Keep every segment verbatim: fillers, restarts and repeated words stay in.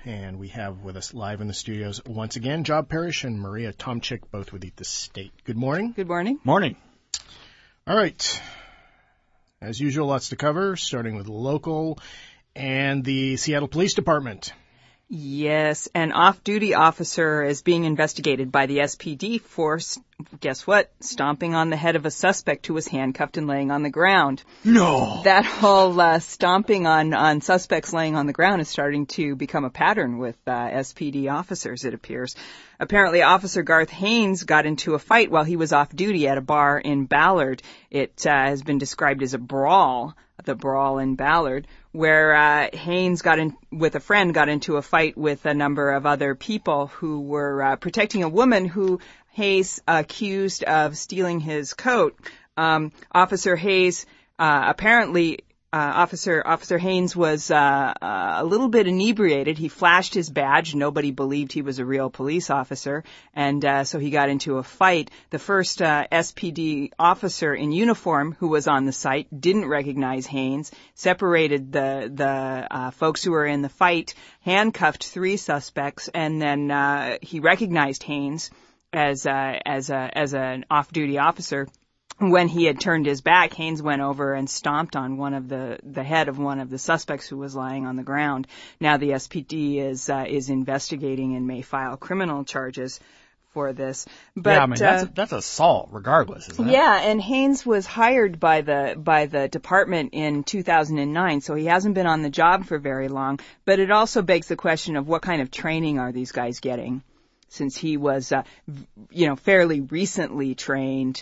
and we have with us live in the studios once again Job Parrish and Maria Tomczyk, both with Eat the State. Good morning. Good morning. Morning. All right. As usual, lots to cover, starting with local and the Seattle Police Department. Yes, an off-duty officer is being investigated by the S P D for, guess what, stomping on the head of a suspect who was handcuffed and laying on the ground. No! That whole uh, stomping on, on suspects laying on the ground is starting to become a pattern with uh, S P D officers, it appears. Apparently, Officer Garth Haynes got into a fight while he was off duty at a bar in Ballard. It uh, has been described as a brawl, the brawl in Ballard, where uh, Haynes got in with a friend, got into a fight with a number of other people who were uh, protecting a woman who Hayes accused of stealing his coat. Um, Officer Hayes uh, apparently. Uh, Officer Officer Haynes was uh, uh, a little bit inebriated. He flashed his badge. Nobody believed he was a real police officer, and uh, so he got into a fight. The first uh, S P D officer in uniform who was on the site didn't recognize Haynes, separated the the uh, folks who were in the fight, handcuffed three suspects, and then uh, he recognized Haynes as uh, as a as an off-duty officer. When he had turned his back, Haynes went over and stomped on one of the, the head of one of the suspects who was lying on the ground. Now the S P D is uh, is investigating and may file criminal charges for this. But, yeah, I mean, that's, uh, that's assault regardless, isn't it? Yeah, and Haynes was hired by the by the department in two thousand nine, so he hasn't been on the job for very long. But it also begs the question of what kind of training are these guys getting, since he was, uh, you know, fairly recently trained.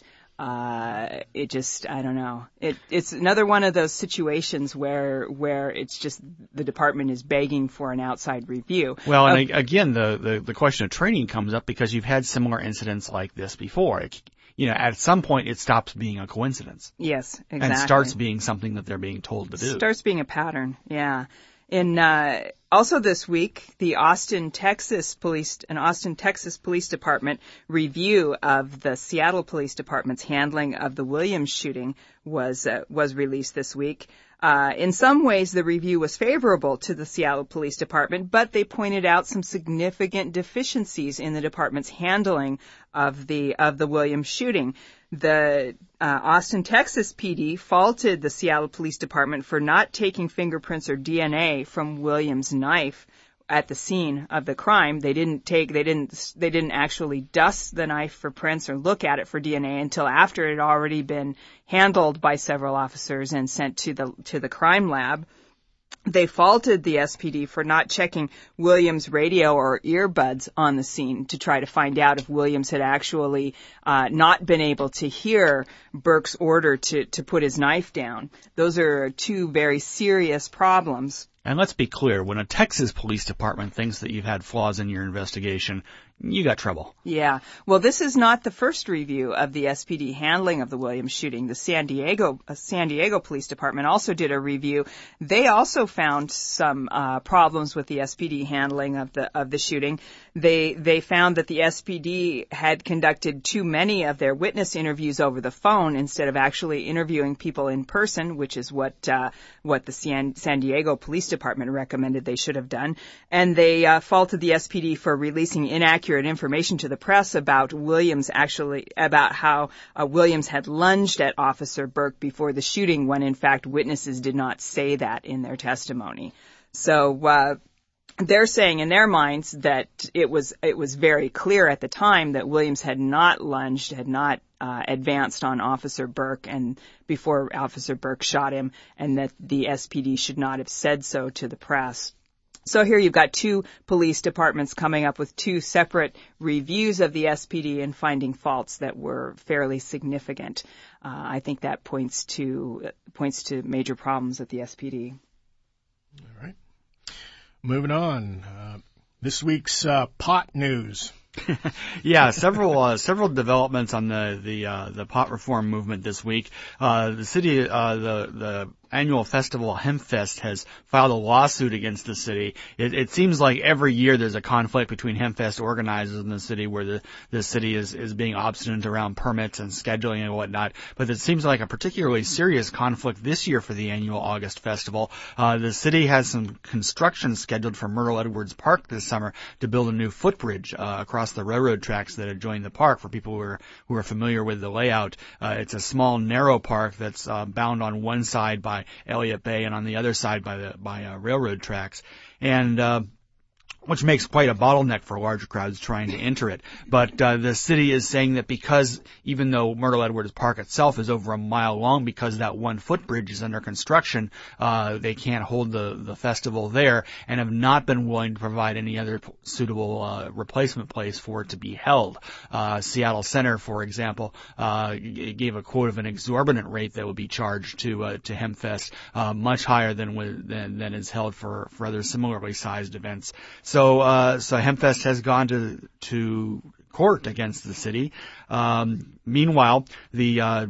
Uh, it just, I don't know. It, it's another one of those situations where, where it's just the department is begging for an outside review. Well, and uh, again, the, the, the question of training comes up because you've had similar incidents like this before. It, you know, at some point it stops being a coincidence. Yes, exactly. And starts being something that they're being told to do. Starts being a pattern, yeah. In, uh, also this week, the Austin, Texas Police, an Austin, Texas Police Department review of the Seattle Police Department's handling of the Williams shooting was, uh, was released this week. Uh, in some ways, the review was favorable to the Seattle Police Department, but they pointed out some significant deficiencies in the department's handling of the, of the Williams shooting. The uh, Austin, Texas P D faulted the Seattle Police Department for not taking fingerprints or D N A from Williams' knife at the scene of the crime. They didn't take, they didn't, they didn't actually dust the knife for prints or look at it for D N A until after it had already been handled by several officers and sent to the to the crime lab. They faulted the S P D for not checking Williams' radio or earbuds on the scene to try to find out if Williams had actually uh, not been able to hear Burke's order to, to put his knife down. Those are two very serious problems. And let's be clear, when a Texas police department thinks that you've had flaws in your investigation, you got trouble. Yeah. Well, this is not the first review of the S P D handling of the Williams shooting. The San Diego uh, San Diego Police Department also did a review. They also found some uh, problems with the S P D handling of the of the shooting. They they found that the S P D had conducted too many of their witness interviews over the phone instead of actually interviewing people in person, which is what uh, what the San San Diego Police Department recommended they should have done. And they uh, faulted the S P D for releasing inaccurate information to the press about Williams actually, about how uh, Williams had lunged at Officer Burke before the shooting when in fact witnesses did not say that in their testimony. So, uh, they're saying in their minds that it was, it was very clear at the time that Williams had not lunged, had not uh, advanced on Officer Burke and before Officer Burke shot him, and that the S P D should not have said so to the press. So here you've got two police departments coming up with two separate reviews of the S P D and finding faults that were fairly significant. Uh, I think that points to, uh, points to major problems at the S P D. All right. Moving on. Uh, this week's uh, pot news. yeah, several uh, several developments on the the uh, the pot reform movement this week. Uh, the city, uh, the the annual festival, Hempfest, has filed a lawsuit against the city. It, it seems like every year there's a conflict between Hempfest organizers and the city, where the, the city is, is being obstinate around permits and scheduling and whatnot. But it seems like a particularly serious conflict this year for the annual August festival. Uh, the city has some construction scheduled for Myrtle Edwards Park this summer to build a new footbridge uh, across the railroad tracks that adjoin the park. For people who are who are familiar with the layout, uh, it's a small, narrow park that's uh, bound on one side by Elliott Bay and on the other side by the by uh, railroad tracks, and uh, which makes quite a bottleneck for larger crowds trying to enter it. But uh, the city is saying that because, even though Myrtle Edwards Park itself is over a mile long, because that one footbridge is under construction, uh, they can't hold the, the festival there, and have not been willing to provide any other suitable uh, replacement place for it to be held. Uh, Seattle Center, for example, uh, gave a quote of an exorbitant rate that would be charged to uh, to Hempfest, uh, much higher than, than than is held for for other similarly sized events. So, uh, so Hempfest has gone to, to court against the city. Um, meanwhile, the, uh,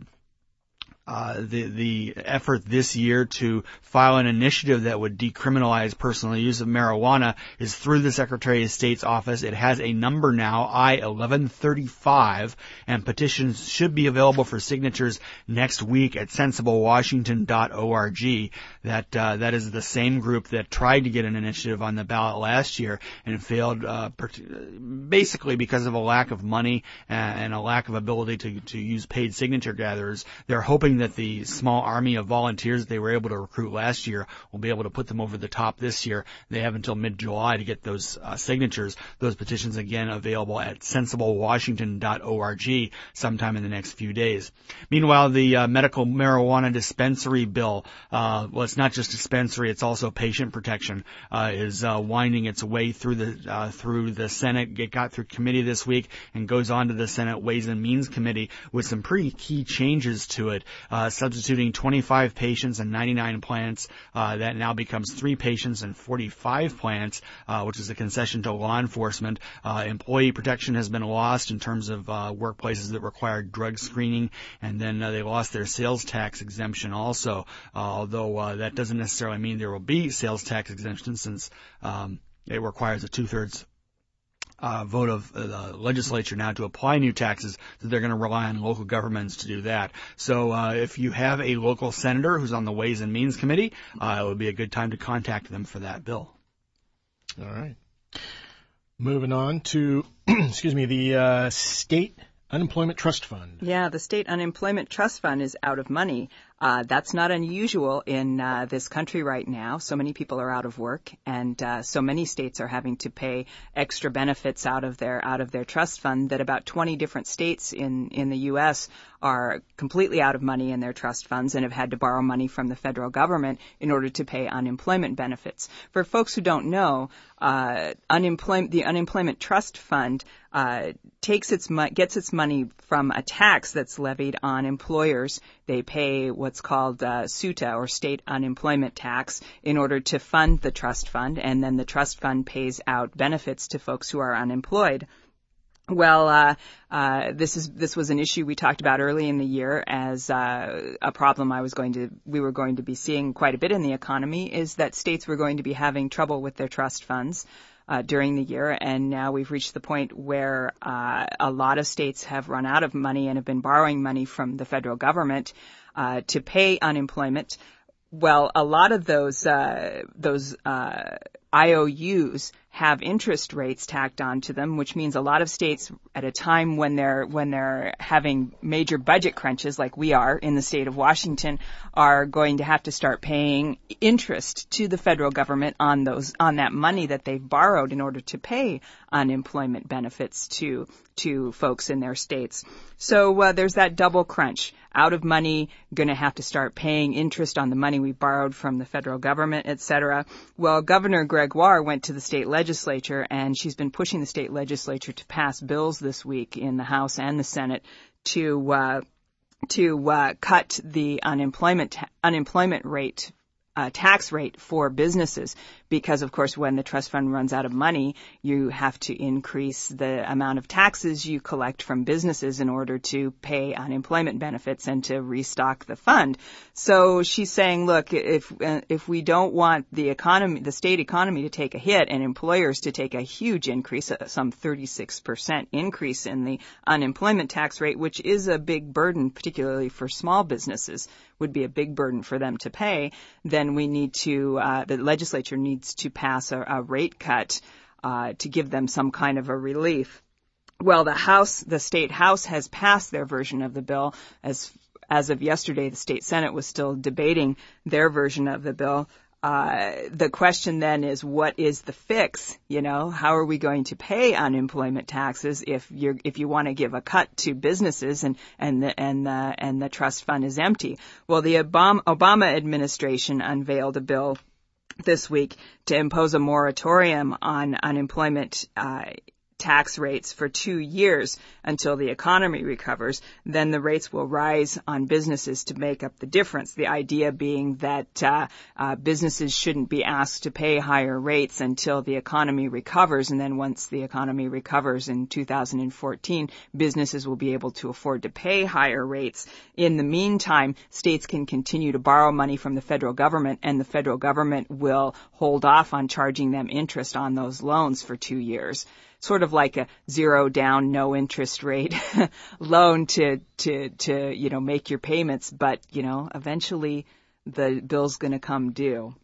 Uh, the, the effort this year to file an initiative that would decriminalize personal use of marijuana is through the Secretary of State's office. It has a number now, I eleven thirty-five, and petitions should be available for signatures next week at sensible washington dot org. That, uh, that is the same group that tried to get an initiative on the ballot last year and failed, uh, basically because of a lack of money and a lack of ability to, to use paid signature gatherers. They're hoping that the small army of volunteers they were able to recruit last year will be able to put them over the top this year. They have until mid-July to get those uh, signatures. Those petitions, again, available at sensible washington dot org sometime in the next few days. Meanwhile, the uh, medical marijuana dispensary bill, uh, well, it's not just dispensary, it's also patient protection, uh, is uh, winding its way through the uh, through the Senate. It got through committee this week and goes on to the Senate Ways and Means Committee with some pretty key changes to it. Uh, substituting twenty-five patients and ninety-nine plants. Uh, that now becomes three patients and forty-five plants, uh, which is a concession to law enforcement. Uh, employee protection has been lost in terms of uh, workplaces that require drug screening, and then uh, they lost their sales tax exemption also, uh, although uh, that doesn't necessarily mean there will be sales tax exemption, since um, it requires a two-thirds Uh, vote of uh, the legislature now to apply new taxes, so they're going to rely on local governments to do that. So uh, if you have a local senator who's on the Ways and Means Committee, uh, it would be a good time to contact them for that bill. All right. Moving on to, excuse me, the uh, State Unemployment Trust Fund. Yeah, the State Unemployment Trust Fund is out of money. Uh, that's not unusual in uh, this country right now. So many people are out of work, and uh, so many states are having to pay extra benefits out of their out of their trust fund that about twenty different states in in the U S are completely out of money in their trust funds and have had to borrow money from the federal government in order to pay unemployment benefits. For folks who don't know, uh, unemployment the Unemployment Trust Fund uh, takes its mo- gets its money from a tax that's levied on employers. They pay what's called uh, SUTA, or state unemployment tax, in order to fund the trust fund, and then the trust fund pays out benefits to folks who are unemployed. Well, uh, uh, this is this was an issue we talked about early in the year as uh, a problem I was going to we were going to be seeing quite a bit in the economy, is that states were going to be having trouble with their trust funds Uh, during the year, and now we've reached the point where uh, a lot of states have run out of money and have been borrowing money from the federal government uh, to pay unemployment. Well, a lot of those uh, those uh, I O Us have interest rates tacked onto them, which means a lot of states, at a time when they're when they're having major budget crunches, like we are in the state of Washington, are going to have to start paying interest to the federal government on those on that money that they've borrowed in order to pay unemployment benefits to to folks in their states. So uh, there's that double crunch. Out of money, going to have to start paying interest on the money we borrowed from the federal government, et cetera. Well, Governor Gregoire went to the state legislature, and she's been pushing the state legislature to pass bills this week in the House and the Senate to uh, to uh, cut the unemployment ta- unemployment rate. Uh, tax rate for businesses, because, of course, when the trust fund runs out of money, you have to increase the amount of taxes you collect from businesses in order to pay unemployment benefits and to restock the fund. So she's saying, look, if uh, if we don't want the economy, the state economy to take a hit and employers to take a huge increase, uh, some thirty-six percent increase in the unemployment tax rate, which is a big burden, particularly for small businesses, would be a big burden for them to pay, then we need to, uh, the legislature needs to pass a, a rate cut uh, to give them some kind of a relief. Well, the House, the state House has passed their version of the bill. As as of yesterday, the state Senate was still debating their version of the bill. Uh, the question then is, what is the fix? You know, how are we going to pay unemployment taxes if you're, if you want to give a cut to businesses and, and the, and the, and the trust fund is empty? Well, the Obama, Obama administration unveiled a bill this week to impose a moratorium on unemployment, uh, tax rates for two years until the economy recovers. Then the rates will rise on businesses to make up the difference. The idea being that uh, uh, businesses shouldn't be asked to pay higher rates until the economy recovers, and then once the economy recovers in two thousand fourteen, businesses will be able to afford to pay higher rates. In the meantime, states can continue to borrow money from the federal government, and the federal government will hold off on charging them interest on those loans for two years. Sort of like a zero down, no interest rate loan to, to, to, you know, make your payments. But, you know, eventually the bill's going to come due.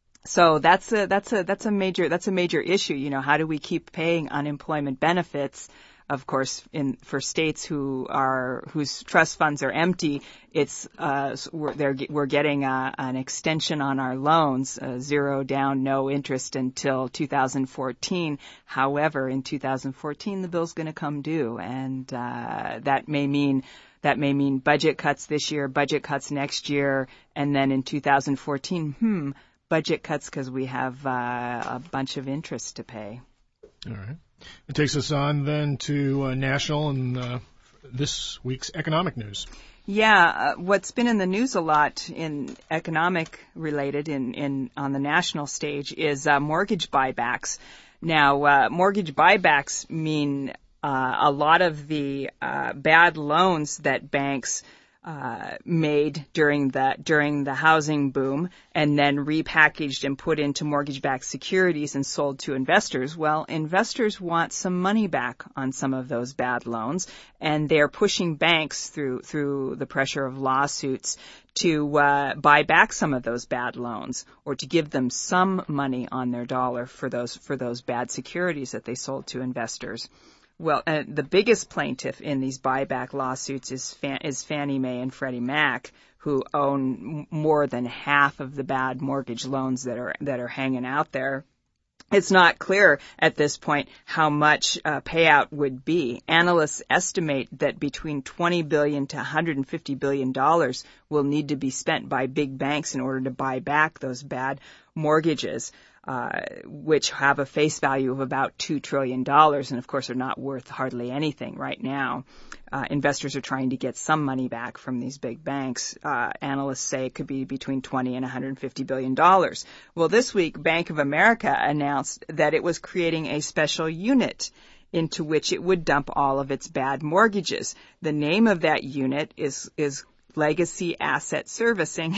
So that's a, that's a, that's a major, that's a major issue. You know, how do we keep paying unemployment benefits? Of course, in, for states who are, whose trust funds are empty, it's, uh, we're, they're, we're getting a, an extension on our loans, uh, zero down, no interest until two thousand fourteen. However, in two thousand fourteen, the bill's going to come due, and, uh, that may mean, that may mean budget cuts this year, budget cuts next year, and then in two thousand fourteen, hmm, budget cuts because we have, uh, a bunch of interest to pay. All right. It takes us on then to uh, national and uh, this week's economic news. Yeah, uh, what's been in the news a lot in economic related in, in on the national stage is uh, mortgage buybacks. Now, uh, mortgage buybacks mean uh, a lot of the uh, bad loans that banks Uh, made during the during the housing boom and then repackaged and put into mortgage-backed securities and sold to investors. Well, investors want some money back on some of those bad loans, and they're pushing banks through through the pressure of lawsuits to uh, buy back some of those bad loans or to give them some money on their dollar for those for those bad securities that they sold to investors. Well, uh, the biggest plaintiff in these buyback lawsuits is Fan- is Fannie Mae and Freddie Mac, who own m- more than half of the bad mortgage loans that are that are hanging out there. It's not clear at this point how much uh, payout would be. Analysts estimate that between twenty billion dollars to one hundred fifty billion dollars will need to be spent by big banks in order to buy back those bad mortgages. Uh, which have a face value of about two trillion dollars and, of course, are not worth hardly anything right now. Uh, investors are trying to get some money back from these big banks. Uh, analysts say it could be between twenty and one hundred fifty billion dollars. Well, this week, Bank of America announced that it was creating a special unit into which it would dump all of its bad mortgages. The name of that unit is, is Legacy Asset Servicing.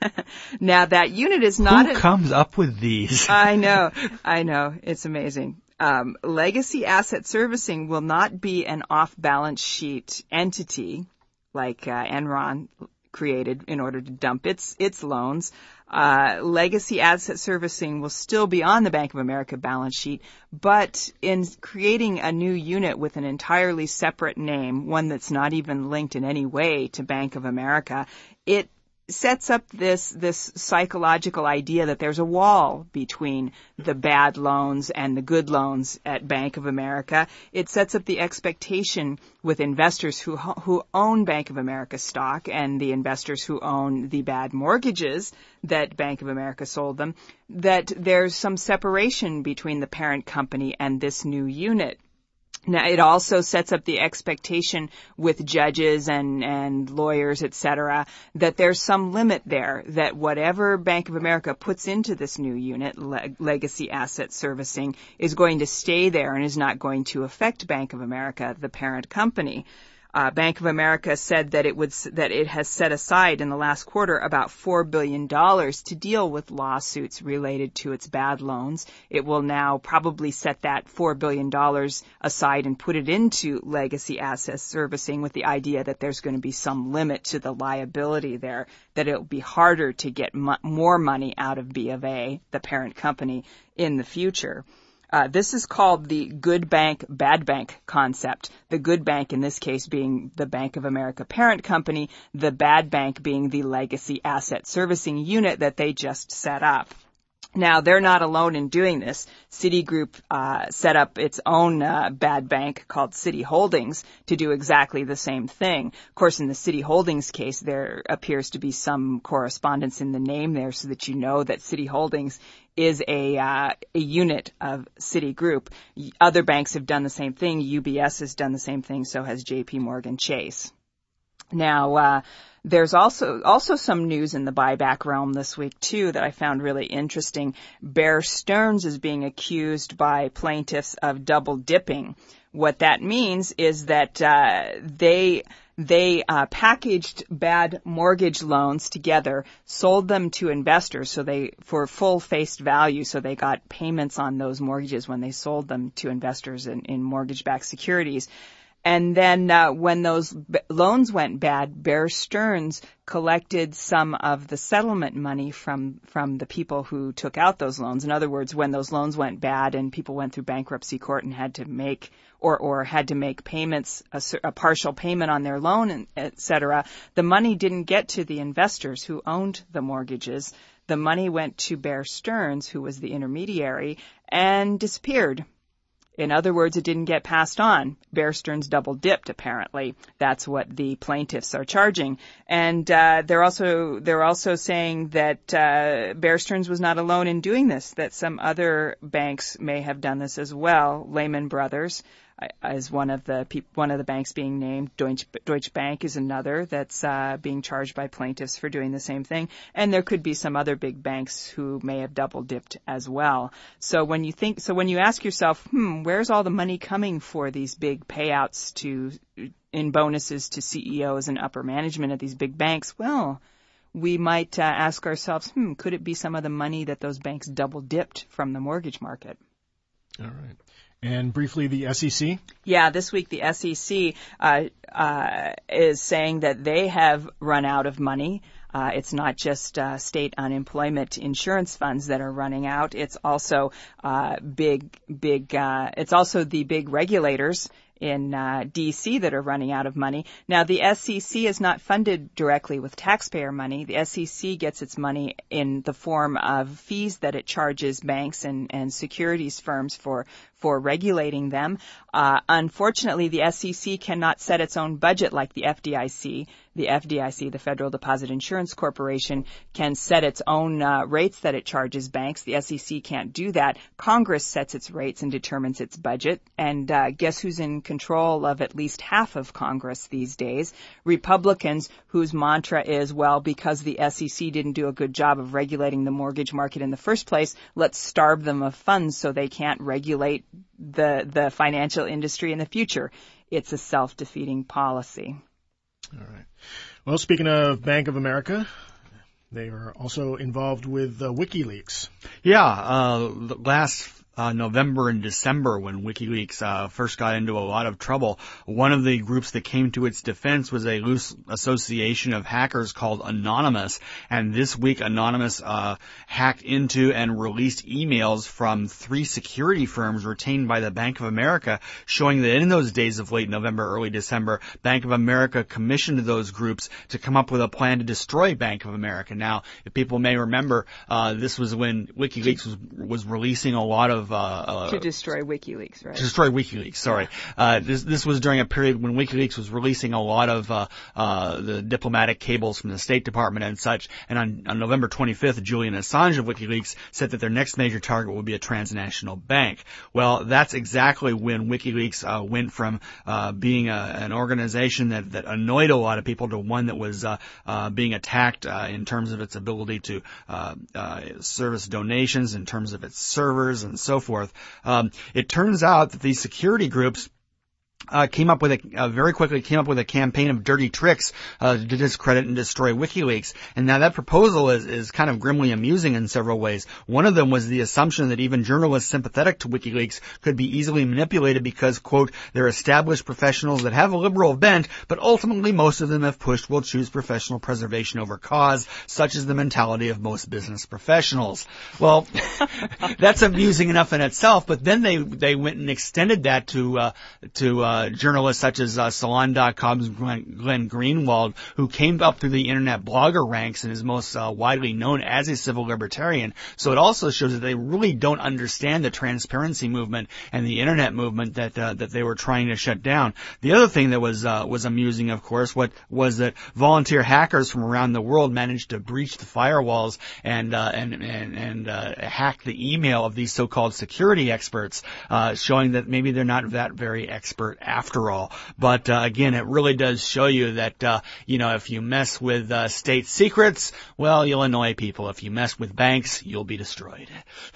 Now, that unit is not... Who comes up with these? I know. I know. It's amazing. Um, Legacy Asset Servicing will not be an off-balance sheet entity like uh, Enron created in order to dump its its loans. Uh, Legacy Asset Servicing will still be on the Bank of America balance sheet, but in creating a new unit with an entirely separate name, one that's not even linked in any way to Bank of America, it sets up this this psychological idea that there's a wall between the bad loans and the good loans at Bank of America. It sets up the expectation with investors who who own Bank of America stock and the investors who own the bad mortgages that Bank of America sold them, that there's some separation between the parent company and this new unit. Now, it also sets up the expectation with judges and, and lawyers, et cetera, that there's some limit there, that whatever Bank of America puts into this new unit, le- legacy asset servicing, is going to stay there and is not going to affect Bank of America, the parent company. Uh, Bank of America said that it would, that it has set aside in the last quarter about four billion dollars to deal with lawsuits related to its bad loans. It will now probably set that four billion dollars aside and put it into legacy asset servicing with the idea that there's going to be some limit to the liability there, that it'll be harder to get mo- more money out of B of A, the parent company, in the future. Uh, this is called the good bank, bad bank concept. The good bank in this case being the Bank of America parent company, the bad bank being the legacy asset servicing unit that they just set up. Now, they're not alone in doing this. Citigroup uh, set up its own uh, bad bank called Citi Holdings to do exactly the same thing. Of course, in the Citi Holdings case, there appears to be some correspondence in the name there so that you know that Citi Holdings is a uh, a unit of Citigroup. Other banks have done the same thing. U B S has done the same thing. So has J P Morgan Chase. Now, uh, there's also, also some news in the buyback realm this week, too, that I found really interesting. Bear Stearns is being accused by plaintiffs of double dipping. What that means is that, uh, they, they, uh, packaged bad mortgage loans together, sold them to investors so they, for full face value, so they got payments on those mortgages when they sold them to investors in, in mortgage-backed securities. And then uh, when those b- loans went bad, Bear Stearns collected some of the settlement money from from the people who took out those loans. In other words, when those loans went bad and people went through bankruptcy court and had to make or or had to make payments, a, a partial payment on their loan, and et cetera, the money didn't get to the investors who owned the mortgages. The money went to Bear Stearns, who was the intermediary, and disappeared. In other words, it didn't get passed on. Bear Stearns double dipped, apparently. That's what the plaintiffs are charging. And uh, they're also they're also saying that uh, Bear Stearns was not alone in doing this, that some other banks may have done this as well. Lehman Brothers is one of the pe- one of the banks being named. Deutsche, Deutsche Bank is another that's uh, being charged by plaintiffs for doing the same thing. And there could be some other big banks who may have double dipped as well. So when you think, so when you ask yourself, hmm, where's all the money coming for these big payouts to in bonuses to C E Os and upper management at these big banks? Well, we might uh, ask ourselves, hmm, could it be some of the money that those banks double dipped from the mortgage market? All right. And briefly, the S E C? Yeah, this week the S E C uh, uh, is saying that they have run out of money. Uh, it's not just uh, state unemployment insurance funds that are running out. It's also uh, big, big. Uh, it's also the big regulators in uh, D C that are running out of money. Now, the S E C is not funded directly with taxpayer money. The S E C gets its money in the form of fees that it charges banks and, and securities firms for for regulating them. Uh, unfortunately, the S E C cannot set its own budget like the F D I C. The F D I C, the Federal Deposit Insurance Corporation, can set its own uh, rates that it charges banks. The S E C can't do that. Congress sets its rates and determines its budget. And uh, guess who's in control of at least half of Congress these days? Republicans, whose mantra is, well, because the S E C didn't do a good job of regulating the mortgage market in the first place, let's starve them of funds so they can't regulate the the financial industry in the future. It's a self-defeating policy. All right. Well, speaking of Bank of America, they are also involved with uh, WikiLeaks. Yeah, uh, last Uh, November and December, when WikiLeaks uh, first got into a lot of trouble, one of the groups that came to its defense was a loose association of hackers called Anonymous. And this week, Anonymous uh, hacked into and released emails from three security firms retained by the Bank of America, showing that in those days of late November, early December, Bank of America commissioned those groups to come up with a plan to destroy Bank of America. Now, if people may remember, uh, this was when WikiLeaks was, was releasing a lot of of, uh, uh to destroy WikiLeaks, right? To destroy WikiLeaks, sorry. Uh, this, this was during a period when WikiLeaks was releasing a lot of, uh, uh, the diplomatic cables from the State Department and such. And on, on November twenty-fifth, Julian Assange of WikiLeaks said that their next major target would be a transnational bank. Well, that's exactly when WikiLeaks, uh, went from, uh, being a, an organization that, that annoyed a lot of people to one that was, uh, uh, being attacked, uh, in terms of its ability to, uh, uh, service donations, in terms of its servers and so forth. Um, it turns out that these security groups Uh, came up with a, uh, very quickly came up with a campaign of dirty tricks, uh, to discredit and destroy WikiLeaks. And now that proposal is, is kind of grimly amusing in several ways. One of them was the assumption that even journalists sympathetic to WikiLeaks could be easily manipulated because, quote, they're established professionals that have a liberal bent, but ultimately most of them, if pushed, will choose professional preservation over cause, such is the mentality of most business professionals. Well, that's amusing enough in itself, but then they, they went and extended that to, uh, to, uh, Uh, journalists such as uh, Salon dot com's Glenn, Glenn Greenwald, who came up through the internet blogger ranks and is most uh, widely known as a civil libertarian. So it also shows that they really don't understand the transparency movement and the internet movement that uh, that they were trying to shut down. The other thing that was uh, was amusing, of course, what was that volunteer hackers from around the world managed to breach the firewalls and uh, and and, and uh, hack the email of these so-called security experts, uh, showing that maybe they're not that very expert after all. But uh, again, it really does show you that, uh, you know, if you mess with uh, state secrets, well, you'll annoy people. If you mess with banks, you'll be destroyed.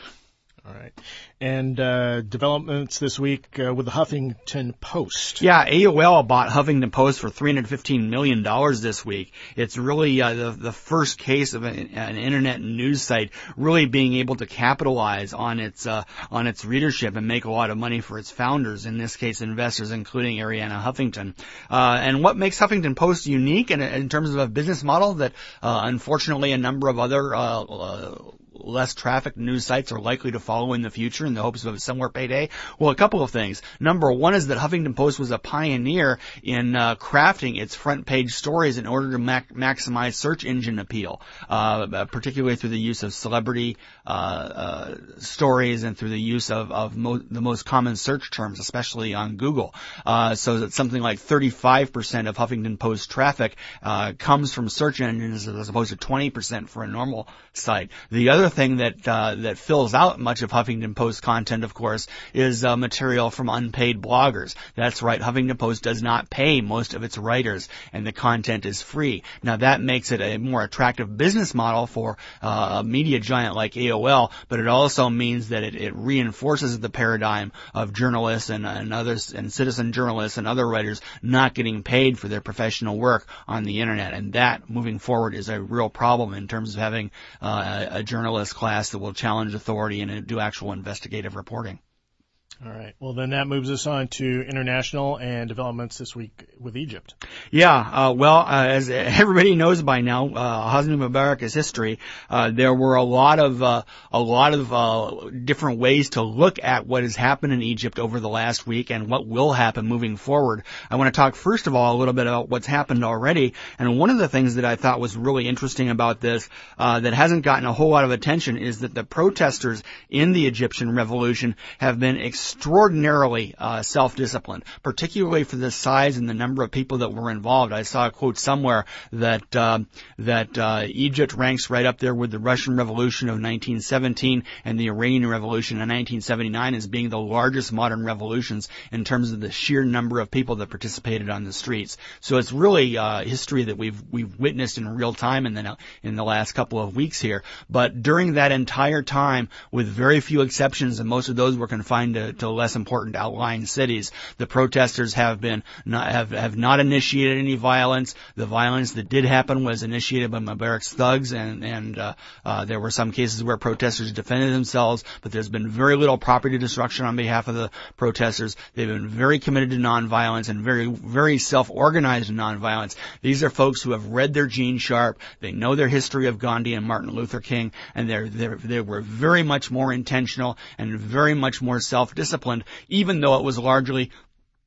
All right. And uh developments this week uh, with the Huffington Post. Yeah, A O L bought Huffington Post for three hundred fifteen million dollars this week. It's really uh, the, the first case of an, an internet news site really being able to capitalize on its uh, on its readership and make a lot of money for its founders, in this case investors, including Arianna Huffington. Uh, and what makes Huffington Post unique in, in terms of a business model that uh, unfortunately a number of other uh, uh less trafficked news sites are likely to follow in the future in the hopes of a similar payday? Well, a couple of things. Number one is that Huffington Post was a pioneer in uh, crafting its front page stories in order to mac- maximize search engine appeal, uh, particularly through the use of celebrity uh, uh, stories and through the use of, of mo- the most common search terms, especially on Google. Uh, so that something like thirty-five percent of Huffington Post traffic uh, comes from search engines as opposed to twenty percent for a normal site. The other thing that uh, that fills out much of Huffington Post content, of course, is uh, material from unpaid bloggers. That's right, Huffington Post does not pay most of its writers, and the content is free. Now, that makes it a more attractive business model for uh, a media giant like A O L, but it also means that it, it reinforces the paradigm of journalists and, and others, and citizen journalists and other writers not getting paid for their professional work on the internet. And that, moving forward, is a real problem in terms of having uh, a, a journalist class that will challenge authority and do actual investigative reporting. All right. Well, then that moves us on to international and developments this week with Egypt. Yeah. Uh, well, uh, as everybody knows by now, uh, Hosni Mubarak's history, uh, there were a lot of, uh, a lot of, uh, different ways to look at what has happened in Egypt over the last week and what will happen moving forward. I want to talk first of all a little bit about what's happened already. And one of the things that I thought was really interesting about this, uh, that hasn't gotten a whole lot of attention is that the protesters in the Egyptian revolution have been extremely extraordinarily uh, self-disciplined, particularly for the size and the number of people that were involved. I saw a quote somewhere that uh, that uh, Egypt ranks right up there with the Russian Revolution of nineteen seventeen and the Iranian Revolution in nineteen seventy-nine as being the largest modern revolutions in terms of the sheer number of people that participated on the streets. So it's really uh, history that we've we've witnessed in real time in the in the last couple of weeks here. But during that entire time, with very few exceptions, and most of those were confined to to less important outlying cities, the protesters have been not, have have not initiated any violence. The violence that did happen was initiated by Mubarak's thugs, and and uh, uh, there were some cases where protesters defended themselves. But there's been very little property destruction on behalf of the protesters. They've been very committed to nonviolence and very very self-organized in nonviolence. These are folks who have read their Gene Sharp. They know their history of Gandhi and Martin Luther King, and they're they're they were very much more intentional and very much more self-disciplined, even though it was largely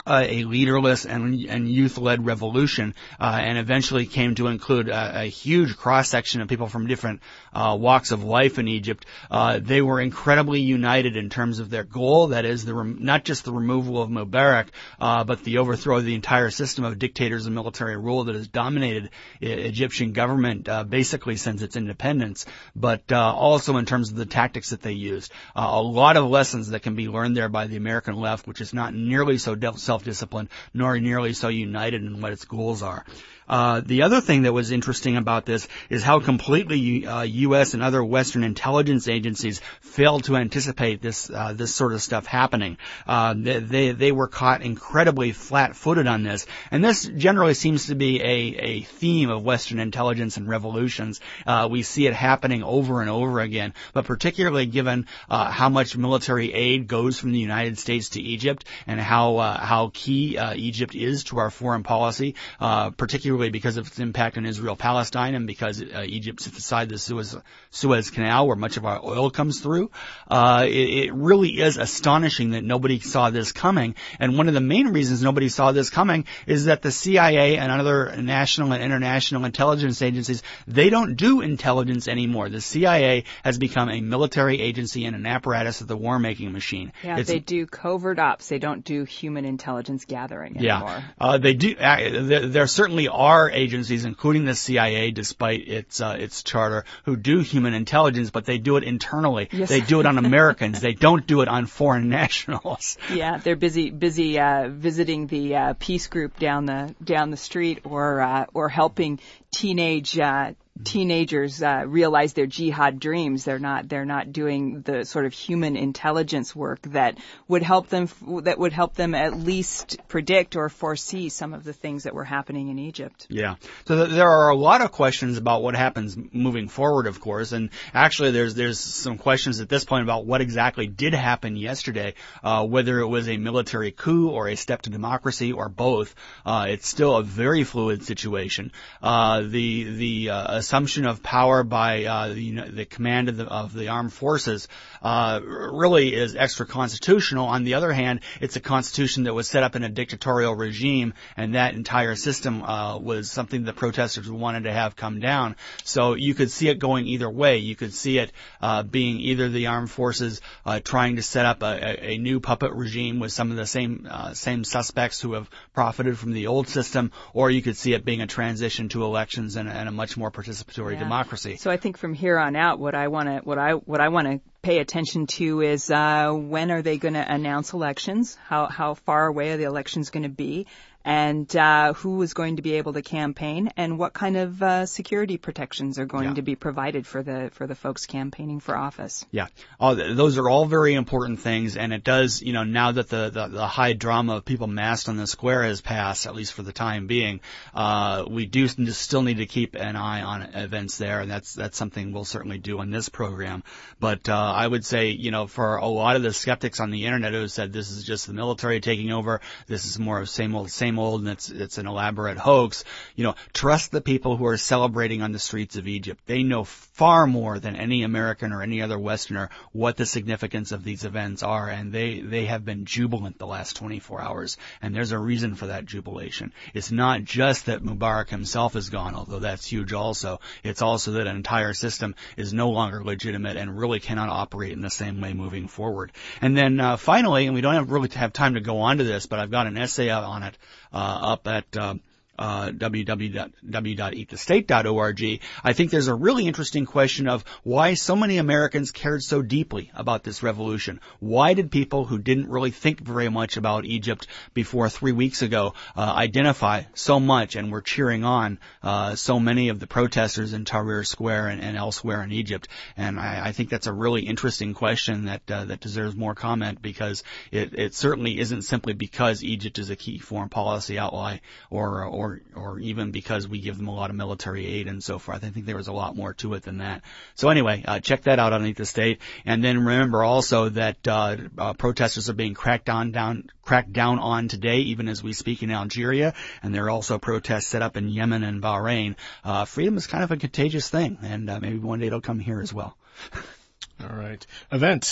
Uh, a leaderless and, and youth-led revolution, uh, and eventually came to include a, a huge cross-section of people from different uh, walks of life in Egypt. Uh, they were incredibly united in terms of their goal, that is, the rem- not just the removal of Mubarak, uh, but the overthrow of the entire system of dictators and military rule that has dominated I- Egyptian government uh, basically since its independence, but uh, also in terms of the tactics that they used. Uh, a lot of lessons that can be learned there by the American left, which is not nearly so self self-disciplined, nor nearly so united in what its goals are. Uh, the other thing that was interesting about this is how completely uh, U S and other Western intelligence agencies failed to anticipate this uh, this sort of stuff happening. Uh, they, they they were caught incredibly flat-footed on this, and this generally seems to be a a theme of Western intelligence and revolutions. Uh, we see it happening over and over again, but particularly given uh, how much military aid goes from the United States to Egypt and how uh, how key uh, Egypt is to our foreign policy, uh, particularly because of its impact on Israel-Palestine and because uh, Egypt sits beside the Suez, Suez Canal where much of our oil comes through. Uh, it, it really is astonishing that nobody saw this coming. And one of the main reasons nobody saw this coming is that the C I A and other national and international intelligence agencies, they don't do intelligence anymore. The C I A has become a military agency and an apparatus of the war-making machine. Yeah, it's, they do covert ops. They don't do human intelligence gathering anymore. Yeah, uh, they do. Uh, there, there certainly are are agencies, including the C I A, despite its uh, its charter, who do human intelligence, but they do it internally. Yes. They do it on Americans. They don't do it on foreign nationals. Yeah, they're busy busy uh, visiting the uh, peace group down the down the street, or uh, or helping teenage. Uh, teenagers uh, realize their jihad dreams. They're not they're not doing the sort of human intelligence work that would help them that would help them at least predict or foresee some of the things that were happening in Egypt. Yeah. So th- there are a lot of questions about what happens moving forward, of course, and actually there's there's some questions at this point about what exactly did happen yesterday, uh, whether it was a military coup or a step to democracy or both. Uh, it's still a very fluid situation. Uh, the the uh, assumption of power by uh, the, you know, the command of the, of the armed forces uh, really is extra-constitutional. On the other hand, it's a constitution that was set up in a dictatorial regime, and that entire system uh, was something the protesters wanted to have come down. So you could see it going either way. You could see it uh, being either the armed forces uh, trying to set up a, a new puppet regime with some of the same uh, same suspects who have profited from the old system, or you could see it being a transition to elections and, and a much more participatory Yeah. democracy. So I think from here on out, what I want to what I what I want to pay attention to is uh, when are they going to announce elections? How how far away are the elections going to be? And uh, who is going to be able to campaign, and what kind of uh, security protections are going yeah. to be provided for the for the folks campaigning for office? Yeah, oh, those are all very important things, and it does, you know, now that the, the, the high drama of people massed on the square has passed, at least for the time being, uh, we do still need to keep an eye on events there, and that's that's something we'll certainly do on this program. But uh, I would say, you know, for a lot of the skeptics on the internet who said this is just the military taking over, this is more of same old, same old, and it's it's an elaborate hoax. You know, trust the people who are celebrating on the streets of Egypt. They know far more than any American or any other Westerner what the significance of these events are, and they they have been jubilant the last twenty-four hours, and there's a reason for that jubilation. It's not just that Mubarak himself is gone, although that's huge also. It's also that an entire system is no longer legitimate and really cannot operate in the same way moving forward. And then uh, finally, and we don't have really have time to go on to this, but I've got an essay on it uh, up at uh, Uh, w w w dot eat the state dot org. I think there's a really interesting question of why so many Americans cared so deeply about this revolution. Why did people who didn't really think very much about Egypt before three weeks ago uh, identify so much and were cheering on uh, so many of the protesters in Tahrir Square and, and elsewhere in Egypt? And I, I think that's a really interesting question that uh, that deserves more comment, because it, it certainly isn't simply because Egypt is a key foreign policy ally or or Or, or even because we give them a lot of military aid and so forth. I think there was a lot more to it than that. So anyway, uh, check that out on Eat the State. And then remember also that uh, uh, protesters are being cracked down, down, cracked down on today, even as we speak, in Algeria. And there are also protests set up in Yemen and Bahrain. Uh, freedom is kind of a contagious thing, and uh, maybe one day it'll come here as well. All right. Events.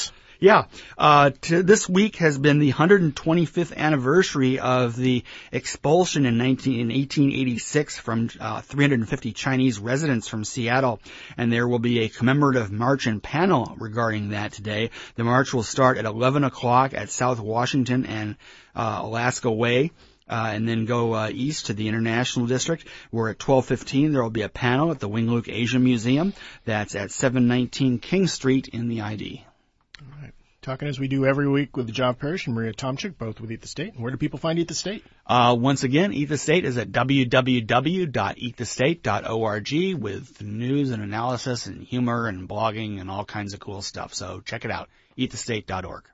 Yeah. Uh, to, this week has been the one hundred twenty-fifth anniversary of the expulsion in, nineteen, in eighteen eighty-six from uh, three hundred fifty Chinese residents from Seattle. And there will be a commemorative march and panel regarding that today. The march will start at eleven o'clock at South Washington and uh, Alaska Way. Uh, and then go uh, east to the International District, where at twelve fifteen there will be a panel at the Wing Luke Asia Museum. That's at seven nineteen King Street in the I D. All right. Talking as we do every week with John Parrish and Maria Tomchik, both with Eat the State. And where do people find Eat the State? Uh, once again, Eat the State is at w w w dot eat the state dot org with news and analysis and humor and blogging and all kinds of cool stuff. So check it out, eat the state dot org.